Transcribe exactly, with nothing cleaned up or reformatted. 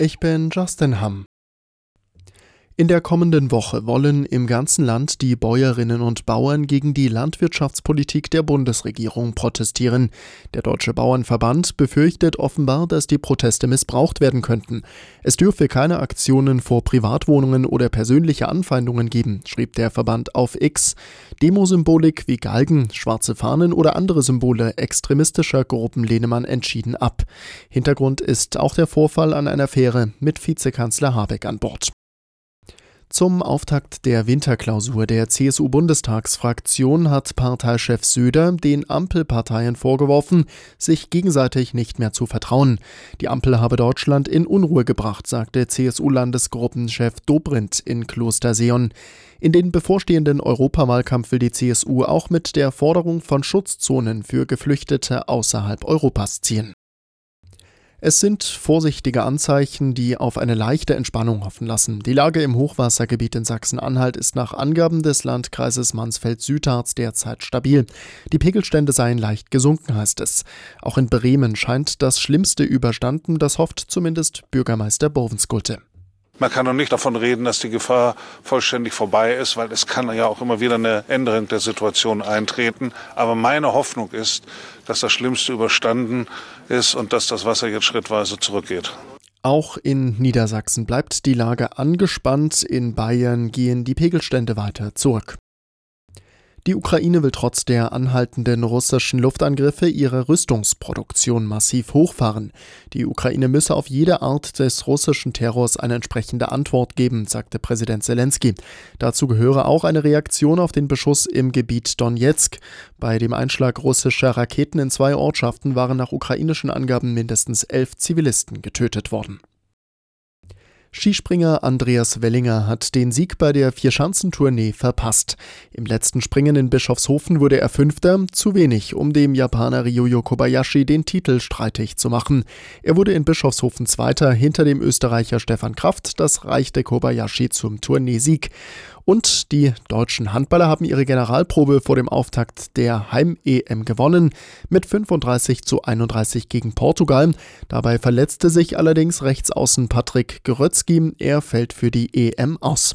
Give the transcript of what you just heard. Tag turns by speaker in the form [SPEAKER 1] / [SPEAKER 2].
[SPEAKER 1] Ich bin Justin Hamm. In der kommenden Woche wollen im ganzen Land die Bäuerinnen und Bauern gegen die Landwirtschaftspolitik der Bundesregierung protestieren. Der Deutsche Bauernverband befürchtet offenbar, dass die Proteste missbraucht werden könnten. Es dürfe keine Aktionen vor Privatwohnungen oder persönliche Anfeindungen geben, schrieb der Verband auf X. Demosymbolik wie Galgen, schwarze Fahnen oder andere Symbole extremistischer Gruppen lehne man entschieden ab. Hintergrund ist auch der Vorfall an einer Fähre mit Vizekanzler Habeck an Bord. Zum Auftakt der Winterklausur der C S U-Bundestagsfraktion hat Parteichef Söder den Ampelparteien vorgeworfen, sich gegenseitig nicht mehr zu vertrauen. Die Ampel habe Deutschland in Unruhe gebracht, sagte C S U-Landesgruppenchef Dobrindt in Klosterseeon. In den bevorstehenden Europawahlkampf will die C S U auch mit der Forderung von Schutzzonen für Geflüchtete außerhalb Europas ziehen. Es sind vorsichtige Anzeichen, die auf eine leichte Entspannung hoffen lassen. Die Lage im Hochwassergebiet in Sachsen-Anhalt ist nach Angaben des Landkreises Mansfeld-Südharz derzeit stabil. Die Pegelstände seien leicht gesunken, heißt es. Auch in Bremen scheint das Schlimmste überstanden, das hofft zumindest Bürgermeister Bovenskulte.
[SPEAKER 2] Man kann noch nicht davon reden, dass die Gefahr vollständig vorbei ist, weil es kann ja auch immer wieder eine Änderung der Situation eintreten. Aber meine Hoffnung ist, dass das Schlimmste überstanden ist und dass das Wasser jetzt schrittweise zurückgeht.
[SPEAKER 1] Auch in Niedersachsen bleibt die Lage angespannt. In Bayern gehen die Pegelstände weiter zurück. Die Ukraine will trotz der anhaltenden russischen Luftangriffe ihre Rüstungsproduktion massiv hochfahren. Die Ukraine müsse auf jede Art des russischen Terrors eine entsprechende Antwort geben, sagte Präsident Selenskyj. Dazu gehöre auch eine Reaktion auf den Beschuss im Gebiet Donezk. Bei dem Einschlag russischer Raketen in zwei Ortschaften waren nach ukrainischen Angaben mindestens elf Zivilisten getötet worden. Skispringer Andreas Wellinger hat den Sieg bei der Vierschanzentournee verpasst. Im letzten Springen in Bischofshofen wurde er Fünfter, zu wenig, um dem Japaner Ryoyo Kobayashi den Titel streitig zu machen. Er wurde in Bischofshofen Zweiter hinter dem Österreicher Stefan Kraft, das reichte Kobayashi zum Tourneesieg. Und die deutschen Handballer haben ihre Generalprobe vor dem Auftakt der Heim-E M gewonnen mit fünfunddreißig zu einunddreißig gegen Portugal. Dabei verletzte sich allerdings Rechtsaußen Patrick Grötzky. Er fällt für die E M aus.